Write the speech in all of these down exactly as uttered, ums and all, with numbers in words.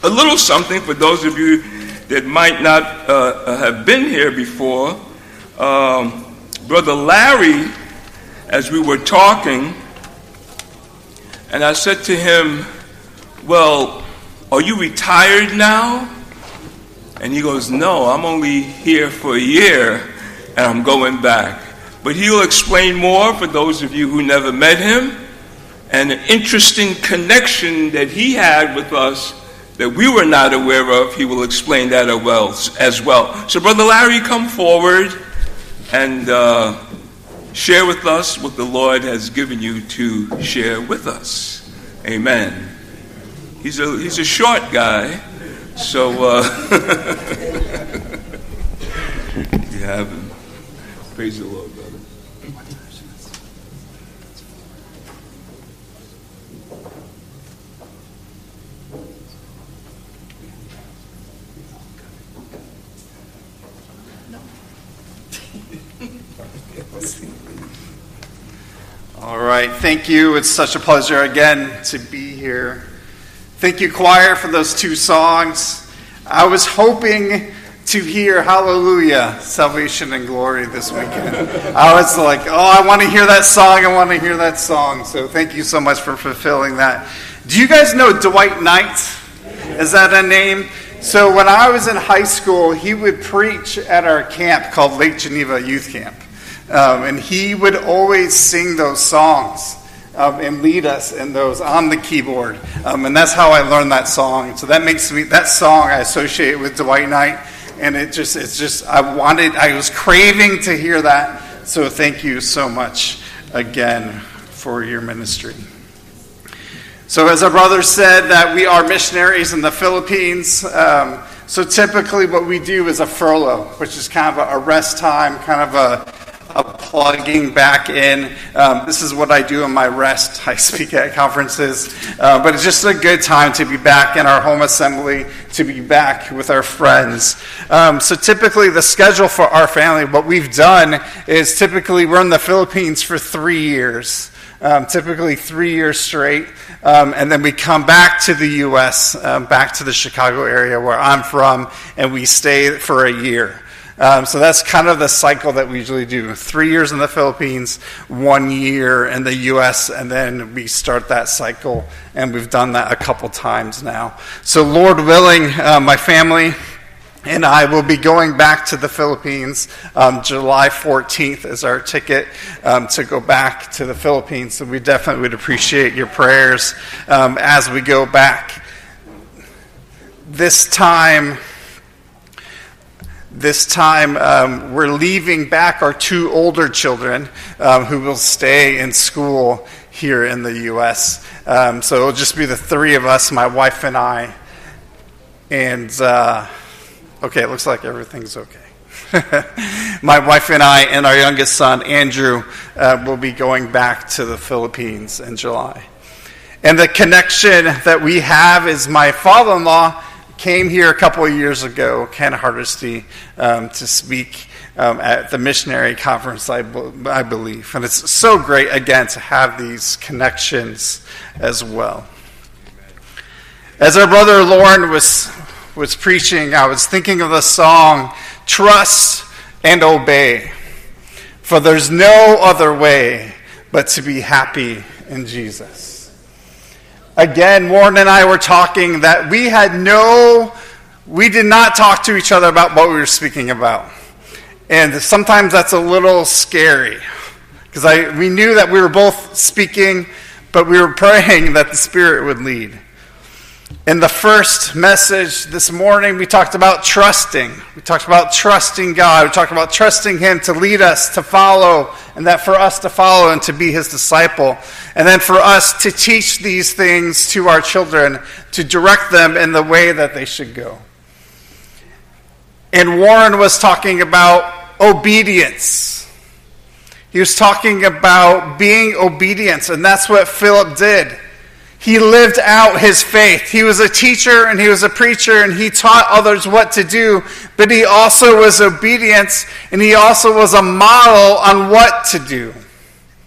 a little something for those of you that might not uh, have been here before. Um, Brother Larry, as we were talking, and I said to him, well, are you retired now? And he goes, no, I'm only here for a year and I'm going back. But he'll explain more for those of you who never met him, and an interesting connection that he had with us that we were not aware of. He will explain that as well. So Brother Larry, come forward and uh, share with us what the Lord has given you to share with us. Amen. He's a he's a short guy, so uh, you have him. Praise the Lord, brother. All right, thank you. It's such a pleasure again to be here. Thank you, choir, for those two songs. I was hoping to hear Hallelujah, Salvation and Glory this weekend. I was like, oh, I want to hear that song. I want to hear that song. So thank you so much for fulfilling that. Do you guys know Dwight Knight? Is that a name? So when I was in high school, he would preach at our camp called Lake Geneva Youth Camp. Um, and he would always sing those songs um, and lead us in those on the keyboard. Um, and that's how I learned that song. So that makes me, that song I associate with Dwight Knight. And it just, it's just, I wanted, I was craving to hear that. So thank you so much again for your ministry. So as our brother said, that we are missionaries in the Philippines. Um, so typically what we do is a furlough, which is kind of a rest time, kind of a, a plugging back in. Um, this is what I do in my rest. I speak at conferences. Uh, but it's just a good time to be back in our home assembly, to be back with our friends. Um, so typically the schedule for our family, what we've done is typically we're in the Philippines for three years. Um, typically three years straight. Um, and then we come back to the U S, um, back to the Chicago area where I'm from, and we stay for a year. Um, so that's kind of the cycle that we usually do. Three years in the Philippines, one year in the U S, and then we start that cycle, and we've done that a couple times now. So Lord willing, uh, my family and I will be going back to the Philippines. Um, July fourteenth is our ticket um, to go back to the Philippines. So we definitely would appreciate your prayers um, as we go back. This time... This time, um, we're leaving back our two older children um, who will stay in school here in the U S. Um, so it'll just be the three of us, my wife and I. And, uh, okay, it looks like everything's okay. My wife and I and our youngest son, Andrew, uh, will be going back to the Philippines in July. And the connection that we have is my father-in-law came here a couple of years ago, Ken Hardesty, um, to speak um, at the missionary conference, I, I believe. And it's so great, again, to have these connections as well. As our brother Lauren was, was preaching, I was thinking of the song, Trust and Obey. For there's no other way but to be happy in Jesus. Again, Warren and I were talking that we had no, we did not talk to each other about what we were speaking about. And sometimes that's a little scary. Because I we knew that we were both speaking, but we were praying that the Spirit would lead. In the first message this morning, we talked about trusting. We talked about trusting God. We talked about trusting Him to lead us, to follow, and that for us to follow and to be His disciple. And then for us to teach these things to our children, to direct them in the way that they should go. And Warren was talking about obedience. He was talking about being obedient, and that's what Philip did. He lived out his faith. He was a teacher and he was a preacher and he taught others what to do, but he also was obedient and he also was a model on what to do.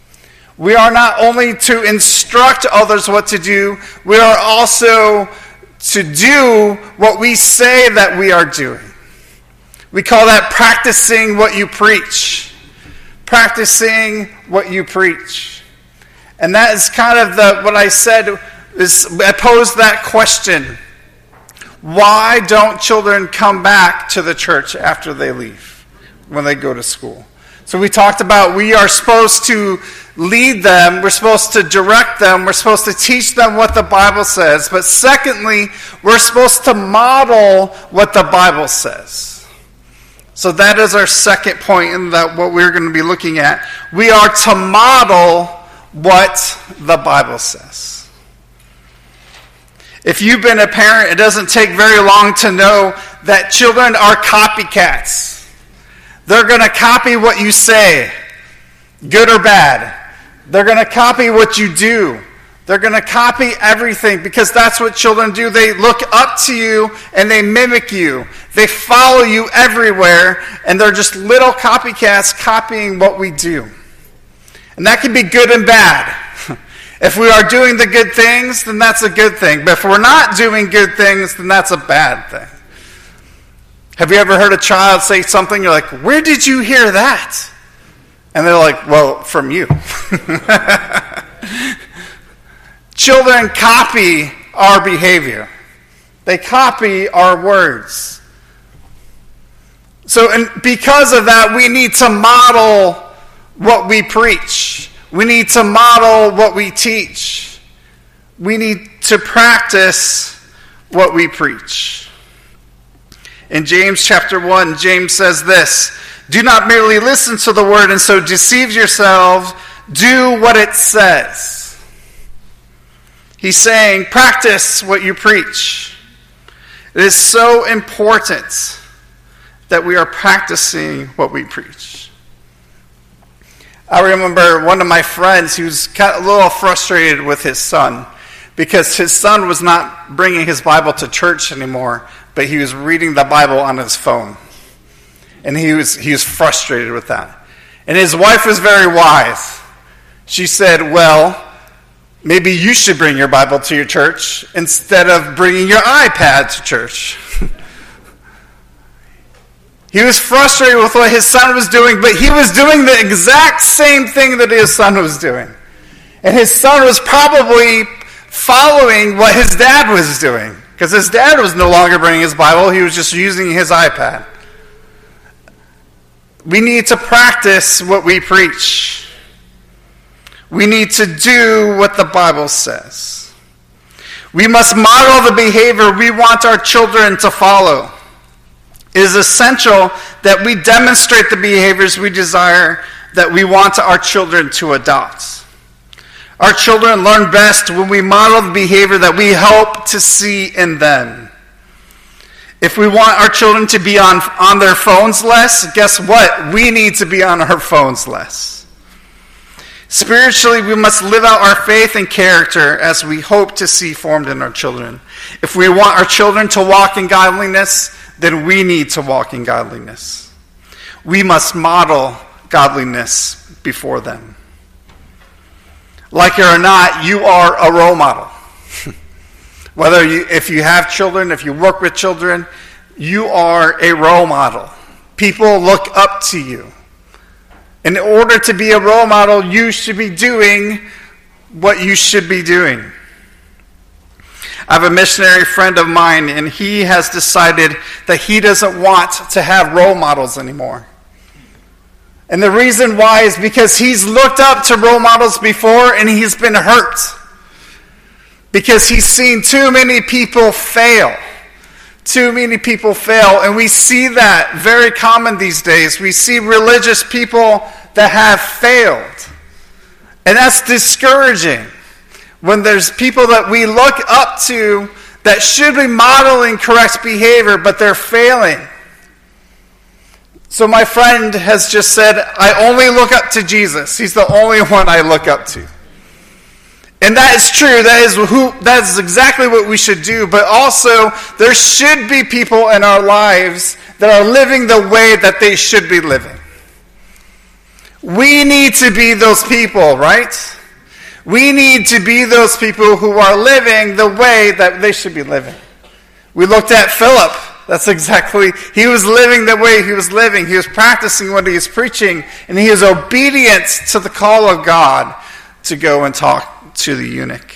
We are not only to instruct others what to do, we are also to do what we say that we are doing. We call that practicing what you preach. Practicing what you preach. And that is kind of the what I said, is I posed that question. Why don't children come back to the church after they leave, when they go to school? So we talked about we are supposed to lead them, we're supposed to direct them, we're supposed to teach them what the Bible says. But secondly, we're supposed to model what the Bible says. So that is our second point in that what we're going to be looking at. We are to model what the Bible says. If you've been a parent, it doesn't take very long to know that children are copycats. They're going to copy what you say, good or bad. They're going to copy what you do. They're going to copy everything because that's what children do. They look up to you and they mimic you. They follow you everywhere, and they're just little copycats copying what we do. And that can be good and bad. If we are doing the good things, then that's a good thing. But if we're not doing good things, then that's a bad thing. Have you ever heard a child say something, you're like, where did you hear that? And they're like, well, from you. Children copy our behavior. They copy our words. So, and because of that, we need to model what we preach. We need to model what we teach. We need to practice what we preach. In James chapter one, James says this, do not merely listen to the word and so deceive yourselves, do what it says. He's saying, practice what you preach. It is so important that we are practicing what we preach. I remember one of my friends who was kind of a little frustrated with his son because his son was not bringing his Bible to church anymore, but he was reading the Bible on his phone. And he was he was frustrated with that. And his wife was very wise. She said, well, maybe you should bring your Bible to your church instead of bringing your iPad to church. He was frustrated with what his son was doing, but he was doing the exact same thing that his son was doing. And his son was probably following what his dad was doing, because his dad was no longer bringing his Bible, he was just using his iPad. We need to practice what we preach. We need to do what the Bible says. We must model the behavior we want our children to follow. It is essential that we demonstrate the behaviors we desire that we want our children to adopt. Our children learn best when we model the behavior that we hope to see in them. If we want our children to be on, on their phones less, guess what? We need to be on our phones less. Spiritually, we must live out our faith and character as we hope to see formed in our children. If we want our children to walk in godliness, then we need to walk in godliness. We must model godliness before them. Like it or not, you are a role model. Whether you, if you have children, if you work with children, you are a role model. People look up to you. In order to be a role model, you should be doing what you should be doing. I have a missionary friend of mine, and he has decided that he doesn't want to have role models anymore. And the reason why is because he's looked up to role models before, and he's been hurt. Because he's seen too many people fail. Too many people fail, and we see that very common these days. We see religious people that have failed. And that's discouraging. When there's people that we look up to that should be modeling correct behavior, but they're failing. So my friend has just said, I only look up to Jesus. He's the only one I look up to. And that is true. That is who. That is exactly what we should do. But also, there should be people in our lives that are living the way that they should be living. We need to be those people, right? We need to be those people who are living the way that they should be living. We looked at Philip. That's exactly, he was living the way he was living. He was practicing what he was preaching, and he was obedient to the call of God to go and talk to the eunuch.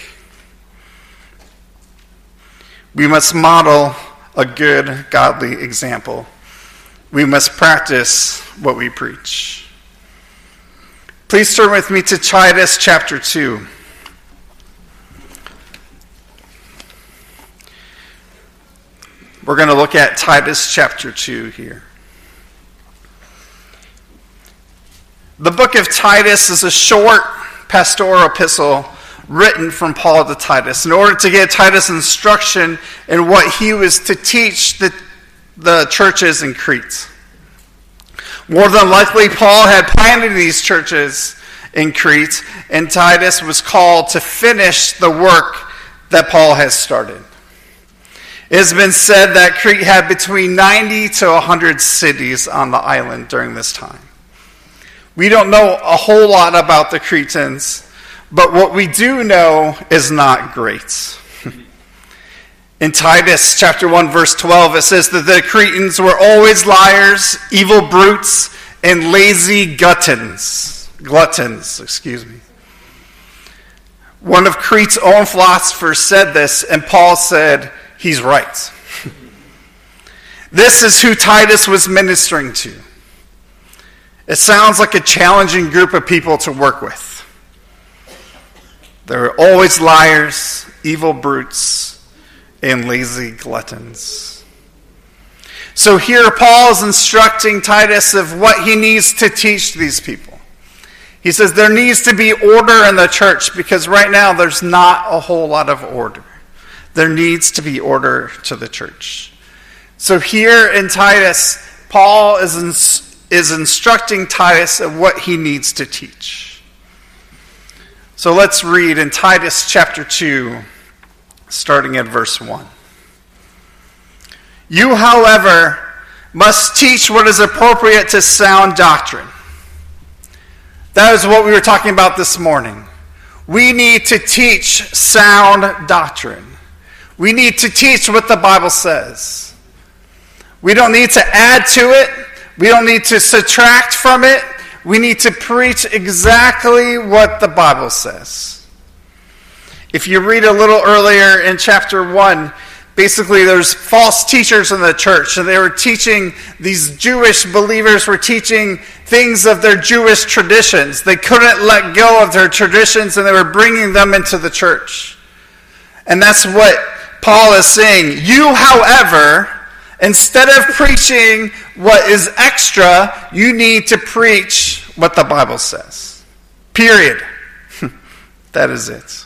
We must model a good, godly example. We must practice what we preach. Please turn with me to Titus chapter two. We're going to look at Titus chapter two here. The book of Titus is a short pastoral epistle written from Paul to Titus in order to give Titus instruction in what he was to teach the, the churches in Crete. More than likely, Paul had planted these churches in Crete, and Titus was called to finish the work that Paul has started. It has been said that Crete had between ninety to one hundred cities on the island during this time. We don't know a whole lot about the Cretans, but what we do know is not great. In Titus chapter one, verse twelve, it says that the Cretans were always liars, evil brutes, and lazy gluttons. Gluttons, excuse me. One of Crete's own philosophers said this, and Paul said, he's right. This is who Titus was ministering to. It sounds like a challenging group of people to work with. They're always liars, evil brutes, and lazy gluttons. So here Paul is instructing Titus of what he needs to teach these people. He says there needs to be order in the church because right now there's not a whole lot of order. There needs to be order to the church. So here in Titus, Paul is, in, is instructing Titus of what he needs to teach. So let's read in Titus chapter two, starting at verse one. You, however, must teach what is appropriate to sound doctrine. That is what we were talking about this morning. We need to teach sound doctrine. We need to teach what the Bible says. We don't need to add to it. We don't need to subtract from it. We need to preach exactly what the Bible says. If you read a little earlier in chapter one, basically there's false teachers in the church, and they were teaching, these Jewish believers were teaching things of their Jewish traditions. They couldn't let go of their traditions, and they were bringing them into the church. And that's what Paul is saying. You, however, instead of preaching what is extra, you need to preach what the Bible says. Period. That is it.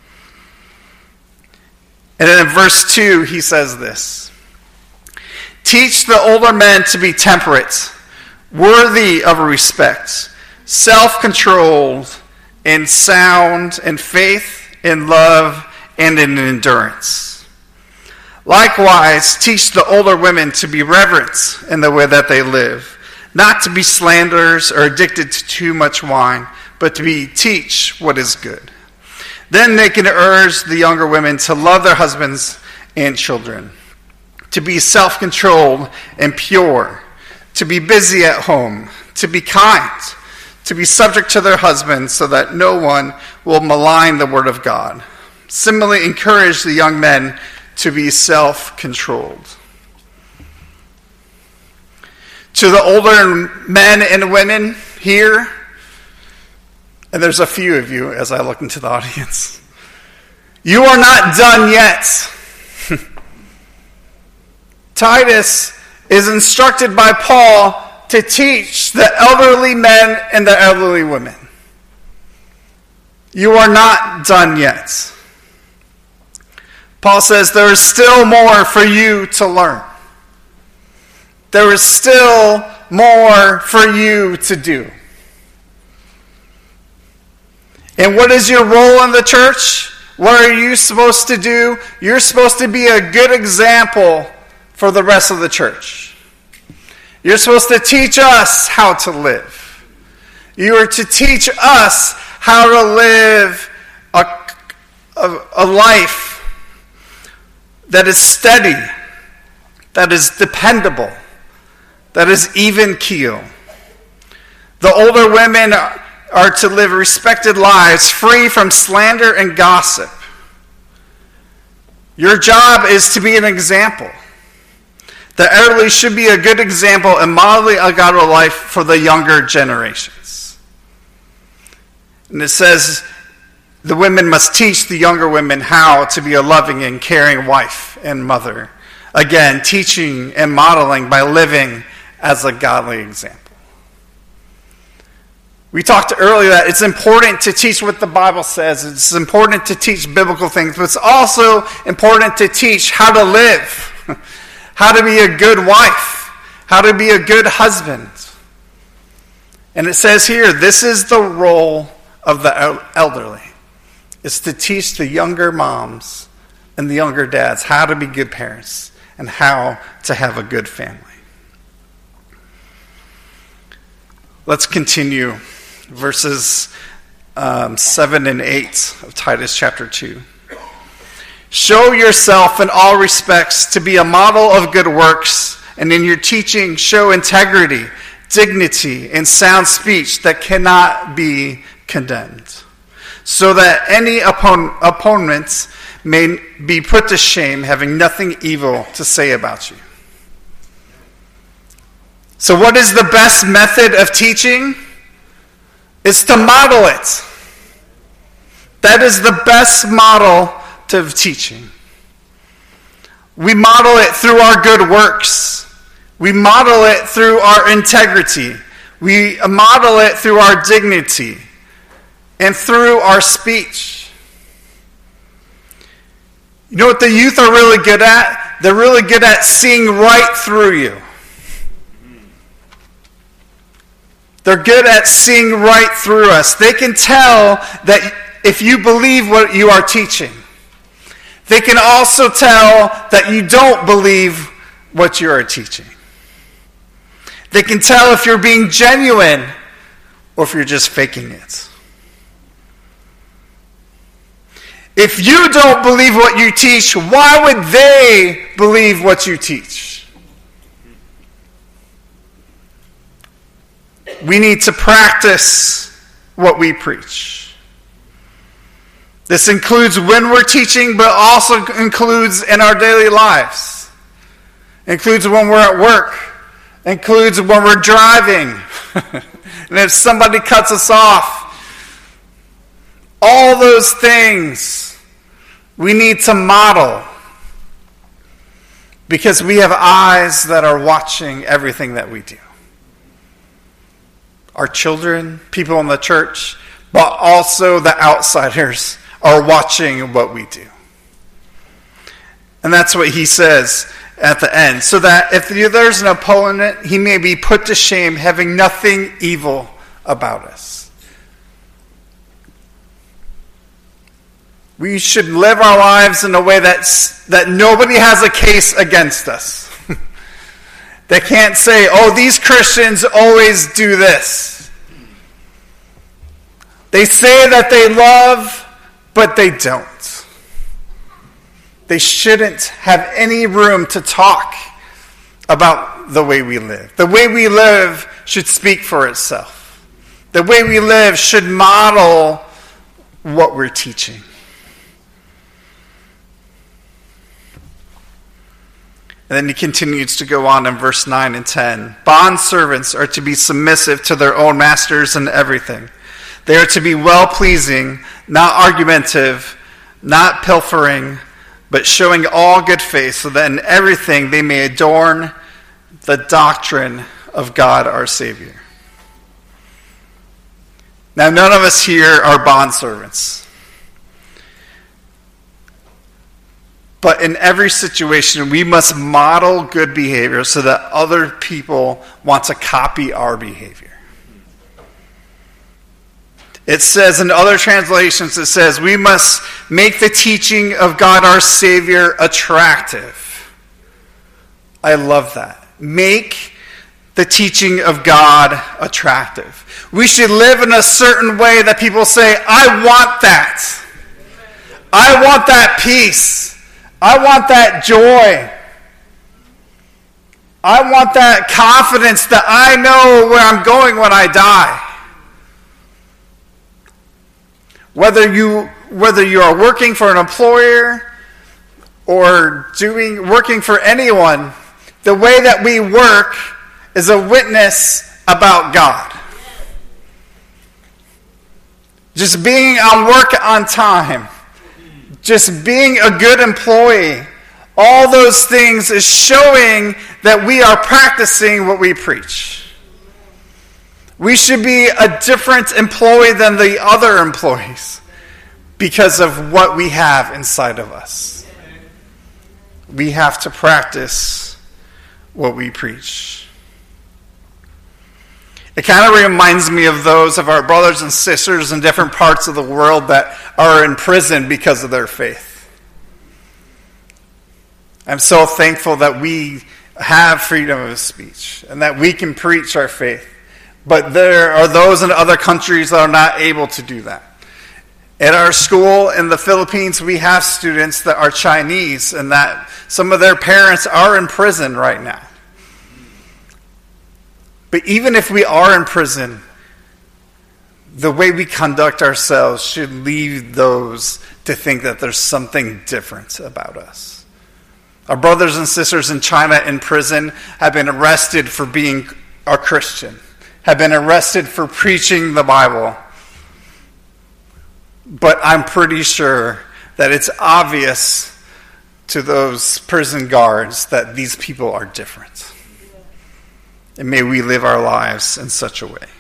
And then in verse two, he says this. Teach the older men to be temperate, worthy of respect, self-controlled, and sound in faith, in love, and in endurance. Likewise, teach the older women to be reverent in the way that they live, not to be slanderers or addicted to too much wine, but to be teach what is good. Then they can urge the younger women to love their husbands and children, to be self-controlled and pure, to be busy at home, to be kind, to be subject to their husbands so that no one will malign the word of God. Similarly, encourage the young men to be self-controlled. To the older men and women here, and there's a few of you as I look into the audience, you are not done yet. Titus is instructed by Paul to teach the elderly men and the elderly women. You are not done yet. Paul says there is still more for you to learn. There is still more for you to do. And what is your role in the church? What are you supposed to do? You're supposed to be a good example for the rest of the church. You're supposed to teach us how to live. You are to teach us how to live a, a, a life that is steady, that is dependable, that is even keel. The older women are to live respected lives free from slander and gossip. Your job is to be an example. The elderly should be a good example and modeling a godly life for the younger generations. And it says the women must teach the younger women how to be a loving and caring wife and mother. Again, teaching and modeling by living as a godly example. We talked earlier that it's important to teach what the Bible says. It's important to teach biblical things, but it's also important to teach how to live, how to be a good wife, how to be a good husband. And it says here, this is the role of the elderly. It's to teach the younger moms and the younger dads how to be good parents and how to have a good family. Let's continue. Verses um, seven and eight of Titus chapter two. Show yourself in all respects to be a model of good works, and in your teaching show integrity, dignity, and sound speech that cannot be condemned, so that any opponent, opponents may be put to shame, having nothing evil to say about you. So what is the best method of teaching? It's to model it. That is the best model to teaching. We model it through our good works. We model it through our integrity. We model it through our dignity and through our speech. You know what the youth are really good at? They're really good at seeing right through you. They're good at seeing right through us. They can tell that if you believe what you are teaching. They can also tell that you don't believe what you are teaching. They can tell if you're being genuine or if you're just faking it. If you don't believe what you teach, why would they believe what you teach? We need to practice what we preach. This includes when we're teaching, but also includes in our daily lives. It includes when we're at work. It includes when we're driving. And if somebody cuts us off. All those things we need to model. Because we have eyes that are watching everything that we do. Our children, people in the church, but also the outsiders are watching what we do. And that's what he says at the end. So that if there's an opponent, he may be put to shame, having nothing evil about us. We should live our lives in a way that's, that nobody has a case against us. They can't say, oh, these Christians always do this. They say that they love, but they don't. They shouldn't have any room to talk about the way we live. The way we live should speak for itself. The way we live should model what we're teaching. And then he continues to go on in verse nine and ten. Bond servants are to be submissive to their own masters in everything. They are to be well-pleasing, not argumentative, not pilfering, but showing all good faith, so that in everything they may adorn the doctrine of God our Savior. Now, none of us here are bondservants. But in every situation, we must model good behavior so that other people want to copy our behavior. It says in other translations, it says, we must make the teaching of God our Savior attractive. I love that. Make the teaching of God attractive. We should live in a certain way that people say, I want that. I want that peace. I want that joy. I want that confidence that I know where I'm going when I die. Whether you whether you are working for an employer or doing working for anyone, the way that we work is a witness about God. Just being on work on time, just being a good employee, all those things is showing that we are practicing what we preach. We should be a different employee than the other employees because of what we have inside of us. We have to practice what we preach. It kind of reminds me of those of our brothers and sisters in different parts of the world that are in prison because of their faith. I'm so thankful that we have freedom of speech and that we can preach our faith. But there are those in other countries that are not able to do that. At our school in the Philippines, we have students that are Chinese and that some of their parents are in prison right now. But even if we are in prison, the way we conduct ourselves should lead those to think that there's something different about us. Our brothers and sisters in China in prison have been arrested for being a Christian, have been arrested for preaching the Bible. But I'm pretty sure that it's obvious to those prison guards that these people are different. And may we live our lives in such a way.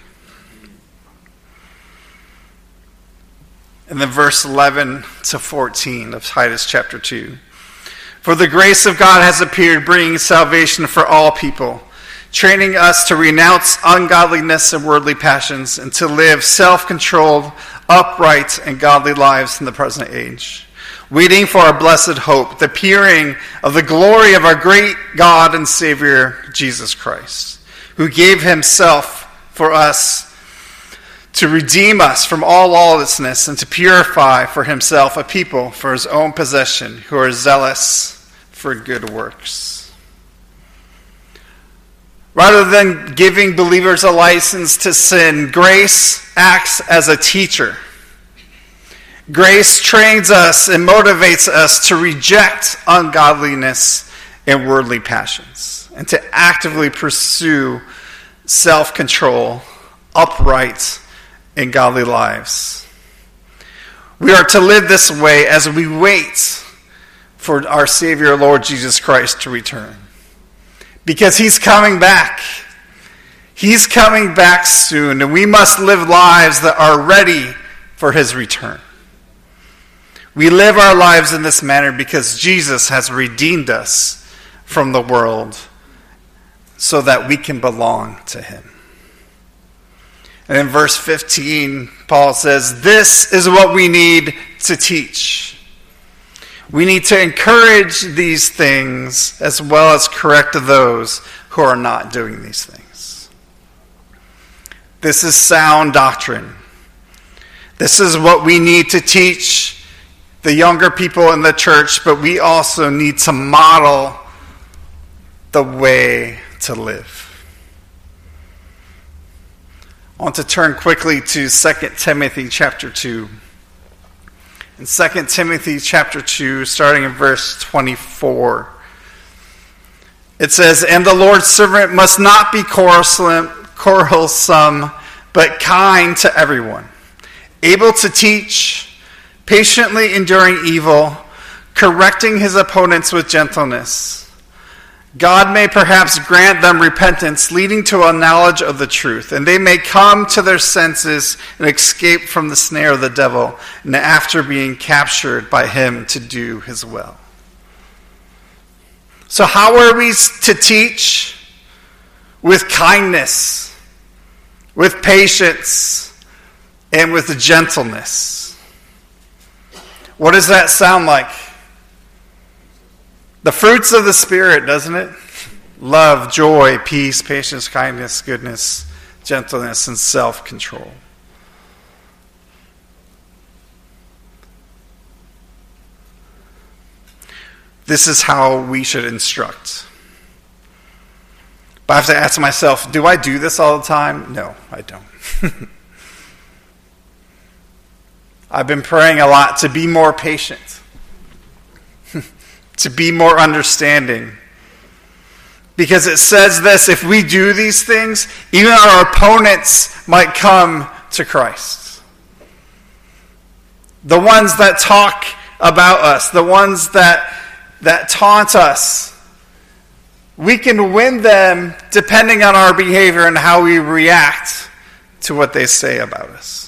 And then verse eleven to fourteen of Titus chapter two. For the grace of God has appeared, bringing salvation for all people, training us to renounce ungodliness and worldly passions, and to live self-controlled, upright, and godly lives in the present age, waiting for our blessed hope, the appearing of the glory of our great God and Savior, Jesus Christ, who gave himself for us to redeem us from all lawlessness and to purify for himself a people for his own possession who are zealous for good works. Rather than giving believers a license to sin, grace acts as a teacher. Grace trains us and motivates us to reject ungodliness and worldly passions and to actively pursue self-control, upright, and godly lives. We are to live this way as we wait for our Savior, Lord Jesus Christ, to return. Because he's coming back. He's coming back soon, and we must live lives that are ready for his return. We live our lives in this manner because Jesus has redeemed us from the world so that we can belong to him. And in verse fifteen, Paul says, this is what we need to teach. We need to encourage these things as well as correct those who are not doing these things. This is sound doctrine. This is what we need to teach the younger people in the church, but we also need to model the way to live. I want to turn quickly to Second Timothy chapter two. In Second Timothy chapter two, starting in verse twenty-four, it says, and the Lord's servant must not be quarrelsome, quarrelsome, but kind to everyone, able to teach, patiently enduring evil, correcting his opponents with gentleness. God may perhaps grant them repentance, leading to a knowledge of the truth, and they may come to their senses and escape from the snare of the devil, and after being captured by him to do his will. So how are we to teach? With kindness, with patience, and with gentleness. What does that sound like? The fruits of the Spirit, doesn't it? Love, joy, peace, patience, kindness, goodness, gentleness, and self-control. This is how we should instruct. But I have to ask myself, do I do this all the time? No, I don't. I've been praying a lot to be more patient, to be more understanding. Because it says this, if we do these things, even our opponents might come to Christ. The ones that talk about us, the ones that, that taunt us, we can win them depending on our behavior and how we react to what they say about us.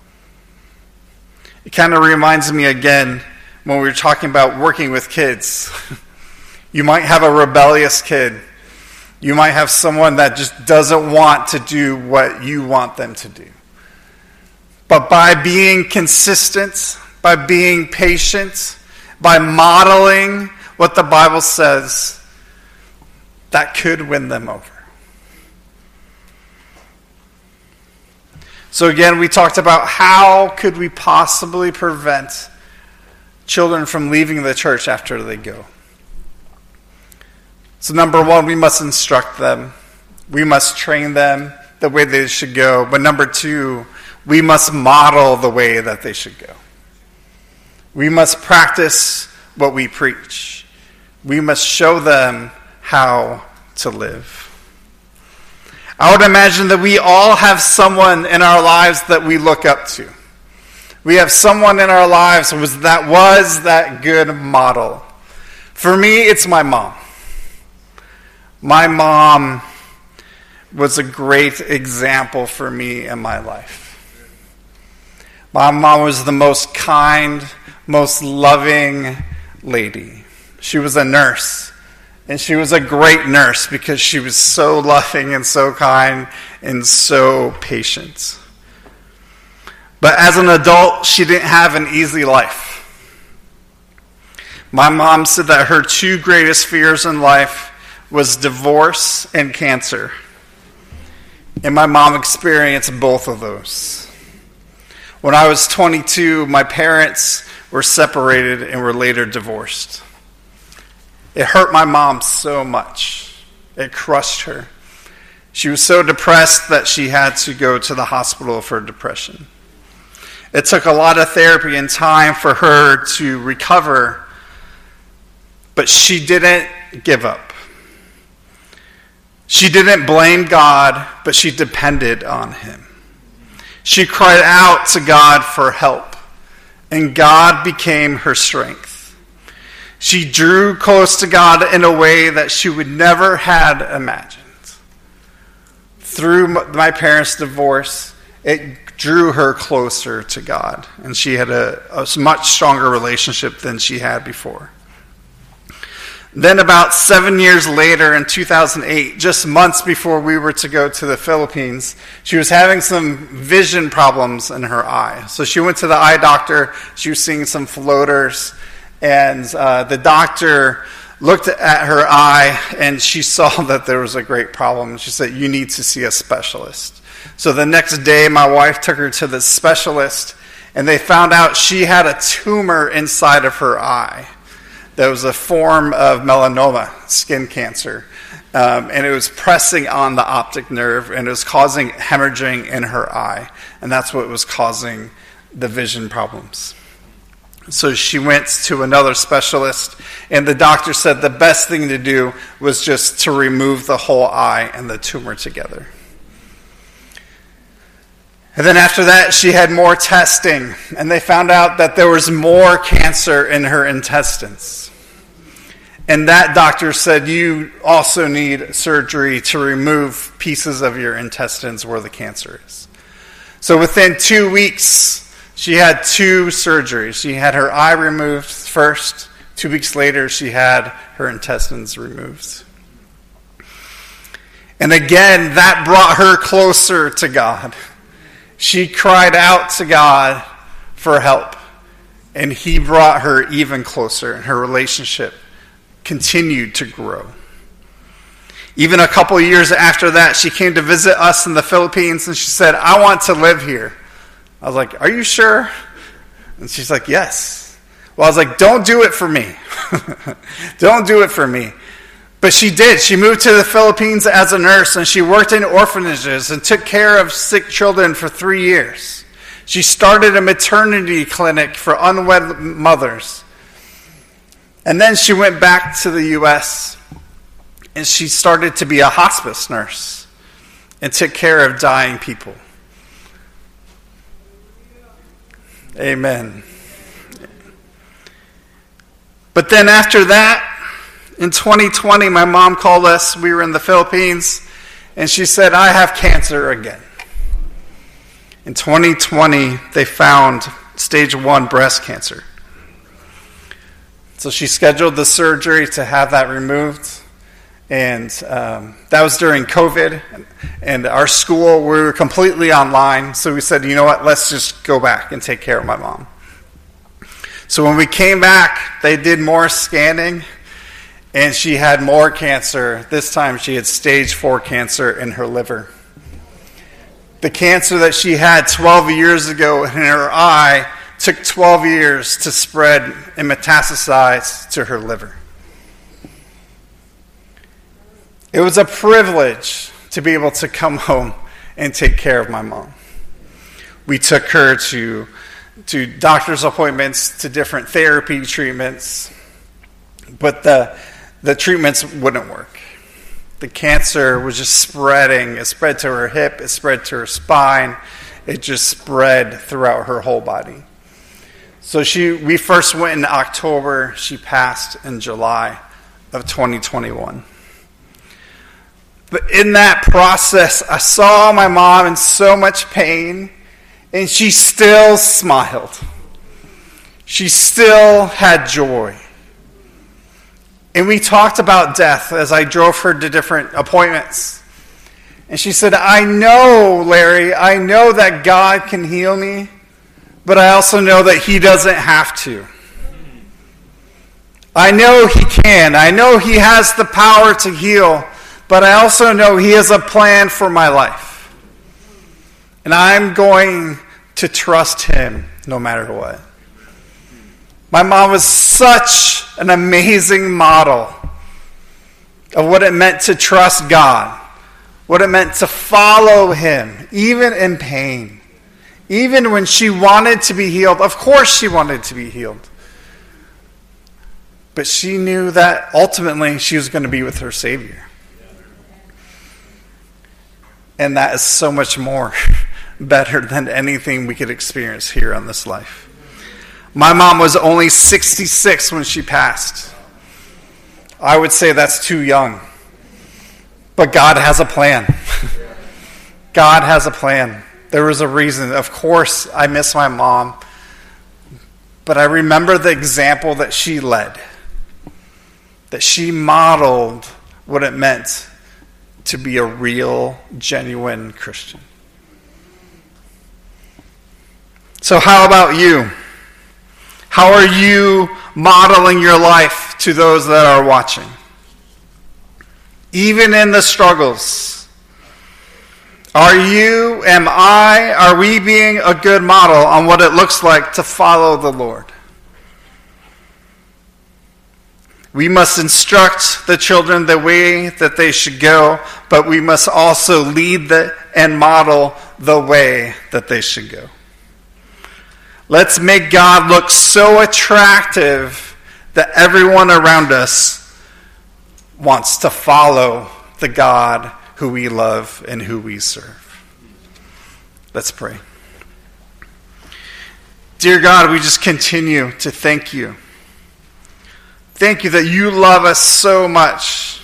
It kind of reminds me again when we were talking about working with kids. You might have a rebellious kid. You might have someone that just doesn't want to do what you want them to do. But by being consistent, by being patient, by modeling what the Bible says, that could win them over. So again, we talked about how could we possibly prevent children from leaving the church after they go. So number one, we must instruct them. We must train them the way they should go. But number two, we must model the way that they should go. We must practice what we preach. We must show them how to live. I would imagine that we all have someone in our lives that we look up to. We have someone in our lives who was, that was that good model. For me, it's my mom. My mom was a great example for me in my life. My mom was the most kind, most loving lady. She was a nurse. And she was a great nurse because she was so loving and so kind and so patient. But as an adult, she didn't have an easy life. My mom said that her two greatest fears in life was divorce and cancer. And my mom experienced both of those. When I was twenty-two, my parents were separated and were later divorced. It hurt my mom so much. It crushed her. She was so depressed that she had to go to the hospital for depression. It took a lot of therapy and time for her to recover, but she didn't give up. She didn't blame God, but she depended on Him. She cried out to God for help, and God became her strength. She drew close to God in a way that she would never had imagined. Through my parents' divorce, it drew her closer to God, and she had a, a much stronger relationship than she had before. Then about seven years later, in two thousand eight, just months before we were to go to the Philippines, she was having some vision problems in her eye. So she went to the eye doctor. She was seeing some floaters. And uh, the doctor looked at her eye, and she saw that there was a great problem. She said, you need to see a specialist. So the next day, my wife took her to the specialist, and they found out she had a tumor inside of her eye. That was a form of melanoma, skin cancer. Um, and it was pressing on the optic nerve, and it was causing hemorrhaging in her eye. And that's what was causing the vision problems. So she went to another specialist, and the doctor said the best thing to do was just to remove the whole eye and the tumor together. And then after that, she had more testing, and they found out that there was more cancer in her intestines. And that doctor said, you also need surgery to remove pieces of your intestines where the cancer is. So within two weeks, she had two surgeries. She had her eye removed first. Two weeks later, she had her intestines removed. And again, that brought her closer to God. She cried out to God for help. And He brought her even closer, and her relationship continued to grow. Even a couple years after that, she came to visit us in the Philippines, and she said, I want to live here. I was like, are you sure? And she's like, yes. Well, I was like, don't do it for me. Don't do it for me. But she did. She moved to the Philippines as a nurse, and she worked in orphanages and took care of sick children for three years. She started a maternity clinic for unwed mothers. And then she went back to the U S and she started to be a hospice nurse and took care of dying people. Amen. But then after that, in twenty twenty, my mom called us. We were in the Philippines, and she said, I have cancer again. In twenty twenty, they found stage one breast cancer. So she scheduled the surgery to have that removed. And um, that was during COVID. And our school, we were completely online. So we said, you know what, let's just go back and take care of my mom. So when we came back, they did more scanning. And she had more cancer. This time she had stage four cancer in her liver. The cancer that she had twelve years ago in her eye took twelve years to spread and metastasize to her liver. It was a privilege to be able to come home and take care of my mom. We took her to, to doctor's appointments, to different therapy treatments, but the, the treatments wouldn't work. The cancer was just spreading. It spread to her hip, it spread to her spine, it just spread throughout her whole body. So she, we first went in October. She passed in July of twenty twenty-one. But in that process, I saw my mom in so much pain, and she still smiled. She still had joy. And we talked about death as I drove her to different appointments. And she said, I know, Larry, I know that God can heal me, but I also know that he doesn't have to. I know he can. I know he has the power to heal, but I also know he has a plan for my life. And I'm going to trust him no matter what. My mom was such an amazing model of what it meant to trust God, what it meant to follow him, even in pain. Even when she wanted to be healed, of course she wanted to be healed. But she knew that ultimately she was going to be with her Savior. And that is so much more better than anything we could experience here on this life. My mom was only sixty-six when she passed. I would say that's too young. But God has a plan. God has a plan. There was a reason. Of course, I miss my mom. But I remember the example that she led. That she modeled what it meant to be a real, genuine Christian. So how about you? How are you modeling your life to those that are watching? Even in the struggles. Are you, am I, are we being a good model on what it looks like to follow the Lord? We must instruct the children the way that they should go, but we must also lead the, and model the way that they should go. Let's make God look so attractive that everyone around us wants to follow the God who we love and who we serve. Let's pray. Dear God, we just continue to thank you. Thank you that you love us so much.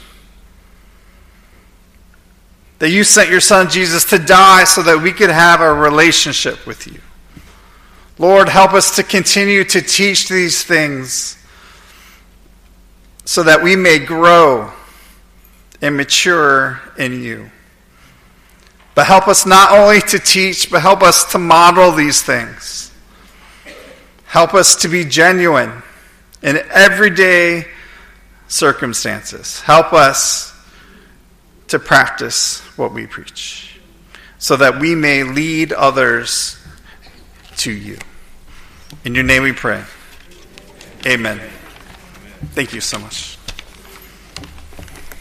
That you sent your son Jesus to die so that we could have a relationship with you. Lord, help us to continue to teach these things so that we may grow and mature in you. But help us not only to teach, but help us to model these things. Help us to be genuine in everyday circumstances. Help us to practice what we preach so that we may lead others to you. In your name we pray. Amen. Thank you so much.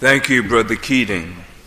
Thank you, Brother Keating.